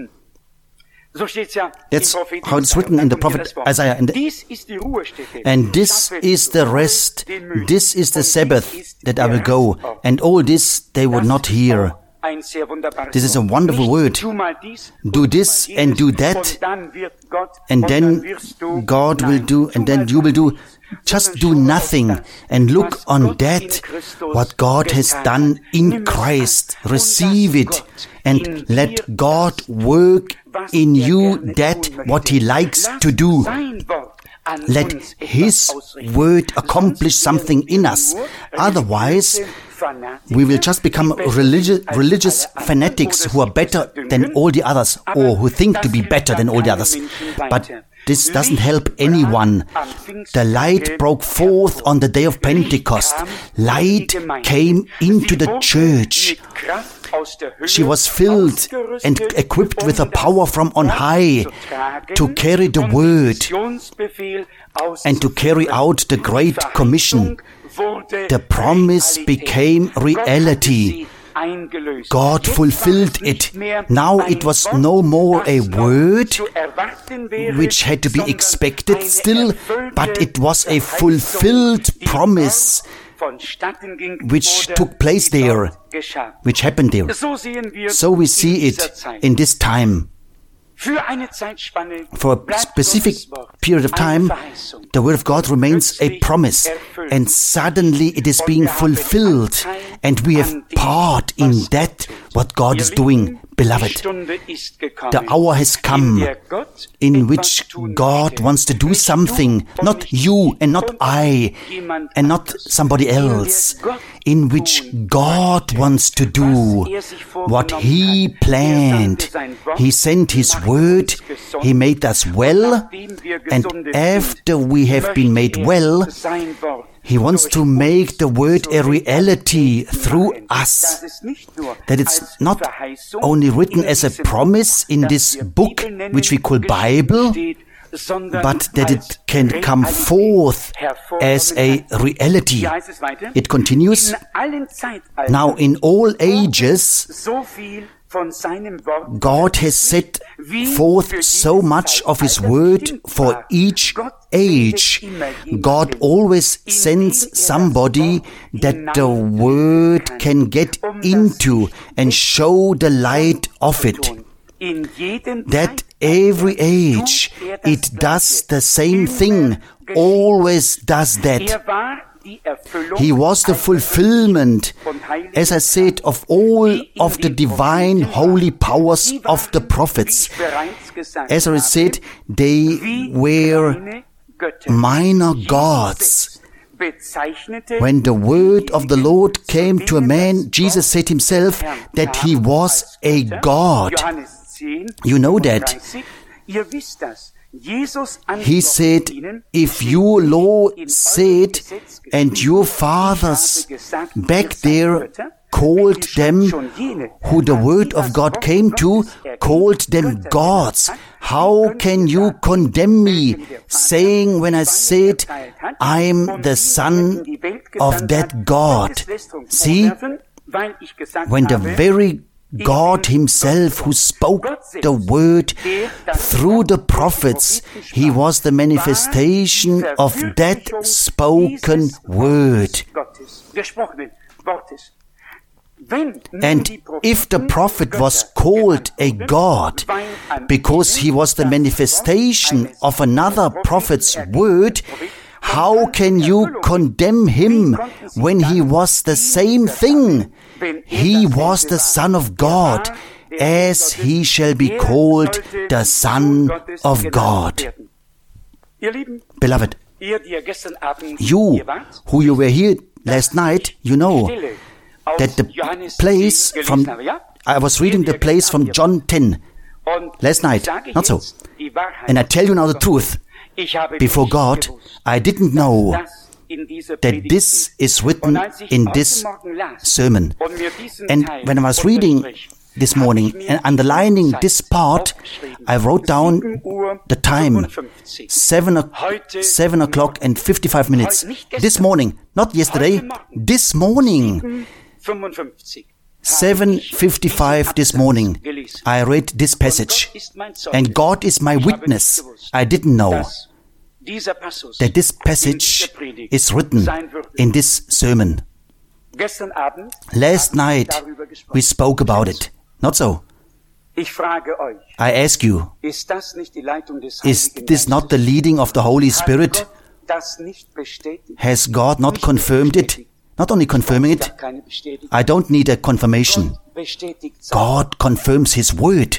That's how it's written in the prophet Isaiah. And this is the rest, this is the Sabbath that I will go, and all this they would not hear. This is a wonderful word. Do this and do that, and then God will do, and then you will do. Just do nothing and look on that, what God has done in Christ. Receive it and let God work in you that what He likes to do. Let His word accomplish something in us. Otherwise, we will just become religious fanatics who are better than all the others, or who think to be better than all the others. But this doesn't help anyone. The light broke forth on the day of Pentecost. Light came into the church. She was filled and equipped with a power from on high to carry the word and to carry out the Great Commission. The promise became reality. God fulfilled it. Now it was no more a word which had to be expected still, but it was a fulfilled promise which took place there, which happened there. So we see it in this time. For a specific period of time, the Word of God remains a promise, and suddenly it is being fulfilled, and we have part in that, what God is doing. Beloved, the hour has come in which God wants to do something, not you and not I and not somebody else, in which God wants to do what He planned. He sent His word, He made us well, and after we have been made well, He wants to make the word a reality through us. That it's not only written as a promise in this book, which we call Bible, but that it can come forth as a reality. It continues, now in all ages, God has set forth so much of His word for each age. God always sends somebody that the word can get into and show the light of it. That every age it does the same thing, always does that. He was the fulfillment, as I said, of all of the divine holy powers of the prophets. As I said, they were minor gods. When the word of the Lord came to a man, Jesus said Himself that he was a god. You know that. He said, if your law said, and your fathers back there called them, who the word of God came to, called them gods. How can you condemn me, saying when I said, I'm the son of that God? See, when the very God himself who spoke the word through the prophets, he was the manifestation of that spoken word. And if the prophet was called a God because he was the manifestation of another prophet's word, how can you condemn him when he was the same thing? He was the Son of God, as he shall be called the Son of God. Beloved, you who were here last night, you know that the place from, I was reading the place from John 10 last night, not so. And I tell you now the truth, before God, I didn't know that this is written in this sermon. And when I was reading this morning and underlining this part, I wrote down the time, 7 o'clock and 55 minutes. This morning, not yesterday, this morning, 7:55 this morning, I read this passage, and God is my witness. I didn't know that this passage is written in this sermon. Last night we spoke about it, not so? I ask you, is this not the leading of the Holy Spirit? Has God not confirmed it? Not only confirming it, I don't need a confirmation. God confirms His word.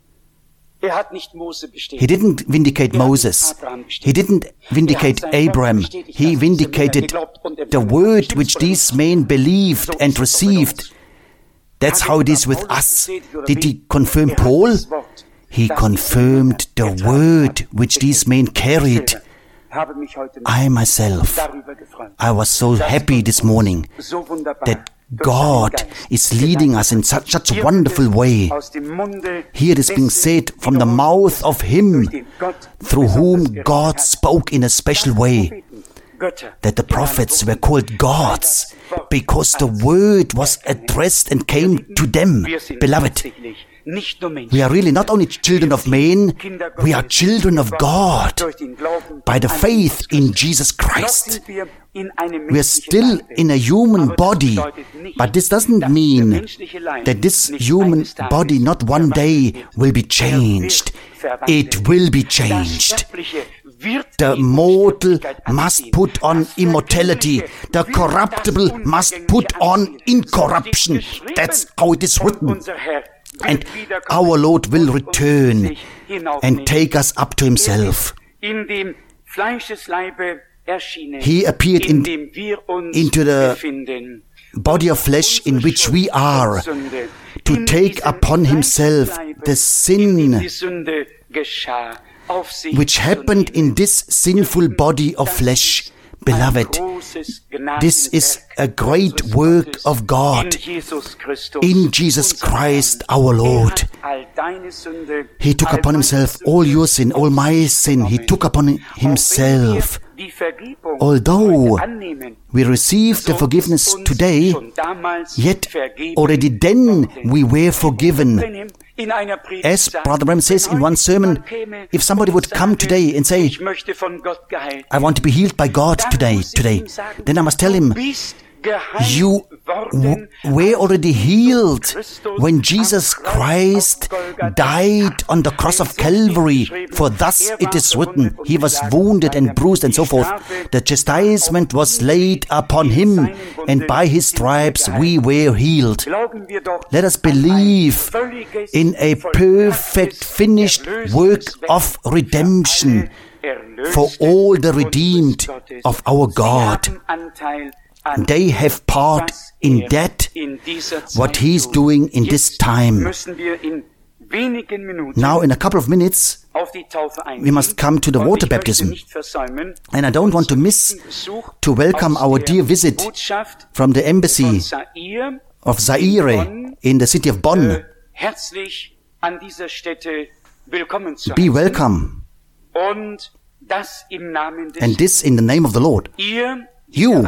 He didn't vindicate Moses. He didn't vindicate Abraham. He vindicated the word which these men believed and received. That's how it is with us. Did he confirm Paul? He confirmed the word which these men carried. I myself, I was so happy this morning that God is leading us in such a wonderful way. Here it is being said from the mouth of Him through whom God spoke in a special way, that the prophets were called gods because the word was addressed and came to them. Beloved, we are really not only children of men, we are children of God by the faith in Jesus Christ. We are still in a human body, but this doesn't mean that this human body not one day will be changed. It will be changed. The mortal must put on immortality. The corruptible must put on incorruption. That's how it is written. And our Lord will return and take us up to Himself. He appeared into the body of flesh in which we are, to take upon Himself the sin which happened in this sinful body of flesh. Beloved, this is a great work of God in Jesus Christ our Lord. He took upon Himself all your sin, all my sin. He took upon Himself. Although we receive the forgiveness today, yet already then we were forgiven. As Brother Branham says in one sermon, if somebody would come today and say, I want to be healed by God today, then I must tell him, you were already healed when Jesus Christ died on the cross of Calvary. For thus it is written, He was wounded and bruised and so forth. The chastisement was laid upon Him, and by His stripes we were healed. Let us believe in a perfect finished work of redemption for all the redeemed of our God. They have part in that, what He's doing in this time. Now, in a couple of minutes, we must come to the water baptism. And I don't want to miss to welcome our dear visit from the embassy of Zaire in the city of Bonn. Be welcome. And this in the name of the Lord. You,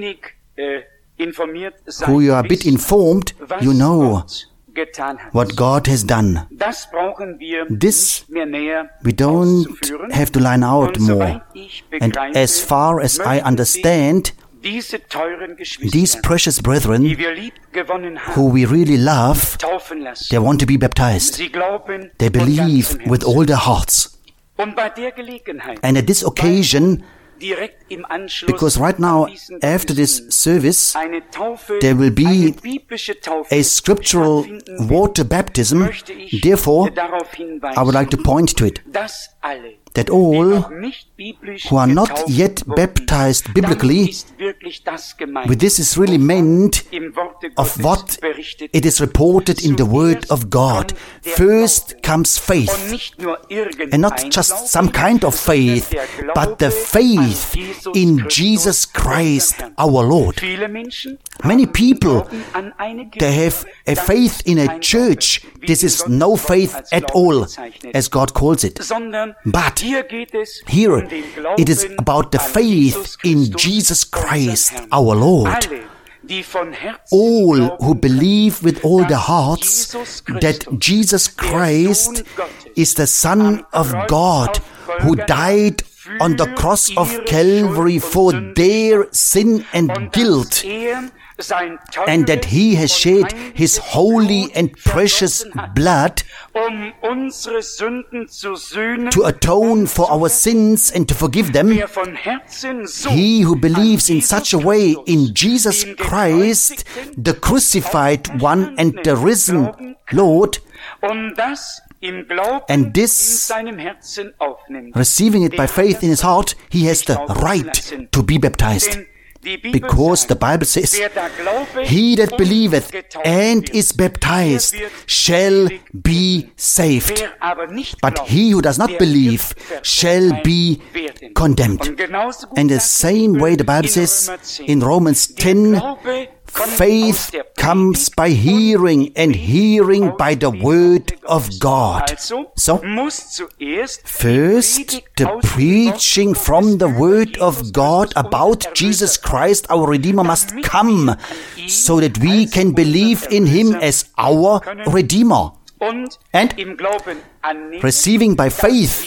who you are a bit informed, you know what God has done. This we don't have to line out more. And as far as I understand, these precious brethren who we really love, they want to be baptized. They believe with all their hearts. And at this occasion, because right now, after this service, there will be a scriptural water baptism. Therefore, I would like to point to it, that all who are not yet baptized biblically, with this is really meant of what it is reported in the Word of God. First comes faith, and not just some kind of faith, but the faith in Jesus Christ our Lord. Many people, they have a faith in a church. This is no faith at all, as God calls it. But here it is about the faith in Jesus Christ our Lord. All who believe with all their hearts that Jesus Christ is the Son of God, who died on the cross of Calvary for their sin and guilt, and that He has shed His holy and precious blood to atone for our sins and to forgive them. He who believes in such a way in Jesus Christ, the crucified one and the risen Lord, and this, receiving it by faith in his heart, he has the right to be baptized. Because the Bible says, he that believeth and is baptized shall be saved, but he who does not believe shall be condemned. And the same way the Bible says in Romans 10, faith comes by hearing, and hearing by the word of God. So, first, the preaching from the word of God about Jesus Christ, our Redeemer, must come, so that we can believe in Him as our Redeemer. And receiving by faith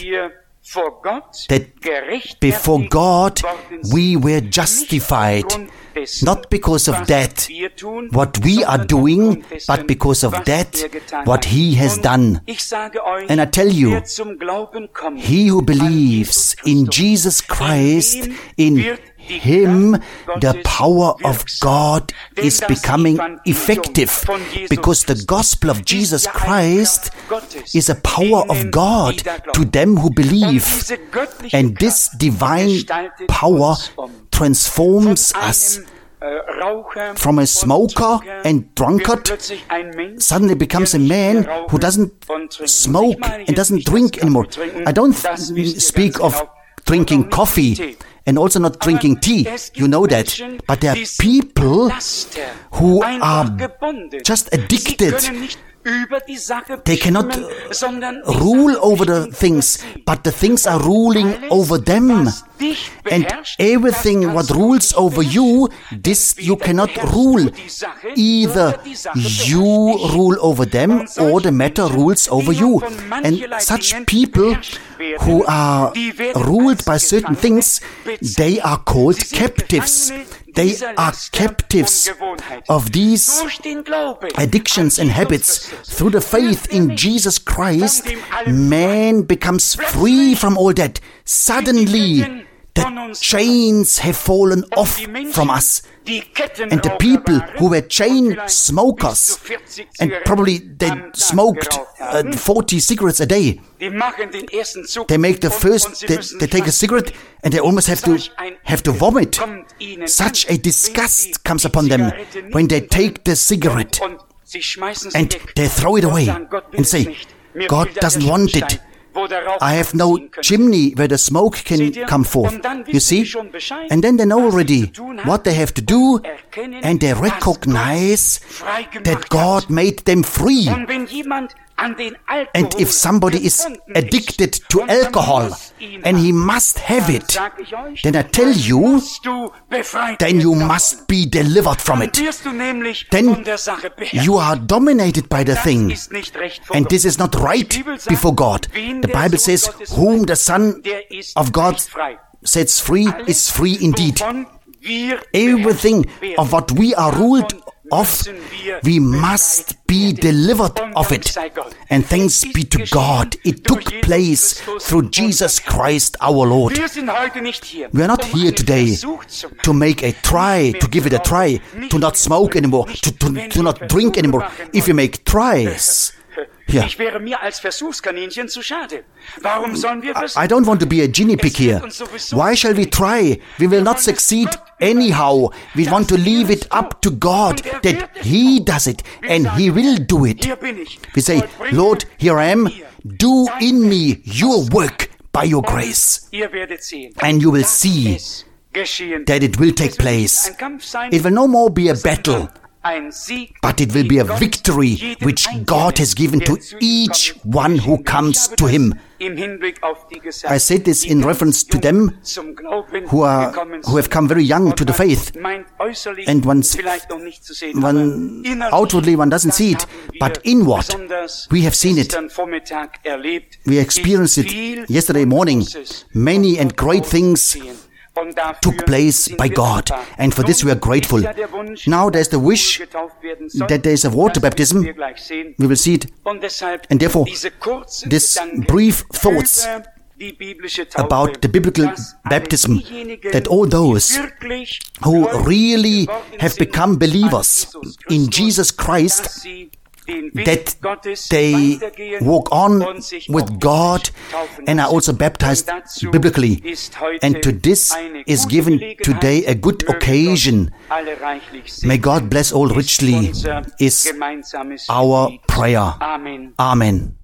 that before God we were justified, not because of that what we are doing, but because of that what He has done. And I tell you, he who believes in Jesus Christ, in Him, the power of God is becoming effective, because the gospel of Jesus Christ is a power of God to them who believe. And this divine power transforms us from a smoker and drunkard, suddenly becomes a man who doesn't smoke and doesn't drink anymore. I don't speak of drinking coffee and also not drinking tea, you know that. But there are people who are just addicted. They cannot rule over the things, but the things are ruling over them. And everything what rules over you, this you cannot rule. Either you rule over them, or the matter rules over you. And such people who are ruled by certain things, they are called captives. They are captives of these addictions and habits. Through the faith in Jesus Christ, man becomes free from all that. Suddenly, the chains have fallen off from us. And the people who were chain smokers, and probably they smoked 40 cigarettes a day, they make the first, they take a cigarette and they almost have to vomit. Such a disgust comes upon them when they take the cigarette and they throw it away and say, God doesn't want it. I have no chimney where the smoke can come forth. You see? And then they know already what they have to do, and they recognize that God made them free. And if somebody is addicted to alcohol and he must have it, then I tell you, then you must be delivered from it. Then you are dominated by the thing. And this is not right before God. The Bible says, whom the Son of God sets free is free indeed. Everything of what we are ruled of, we must be delivered of it. And thanks be to God, it took place through Jesus Christ our Lord. We are not here today to make a try, to give it a try, to not smoke anymore, to not drink anymore. If you make tries, yeah. I don't want to be a guinea pig here. Why shall we try? We will not succeed anyhow. We want to leave it up to God that He does it and He will do it. We say, Lord, here I am. Do in me your work by your grace. And you will see that it will take place. It will no more be a battle, but it will be a victory which God has given to each one who comes to Him. I said this in reference to them who have come very young to the faith, and outwardly one doesn't see it, but inward we have seen it. We experienced it yesterday morning. Many and great things took place by God, and for this we are grateful. Now there's the wish that there is a water baptism. We will see it, and therefore this brief thoughts about the biblical baptism, that all those who really have become believers in Jesus Christ, that they walk on with God and are also baptized biblically. And to this is given today a good occasion. May God bless all richly, is our prayer. Amen.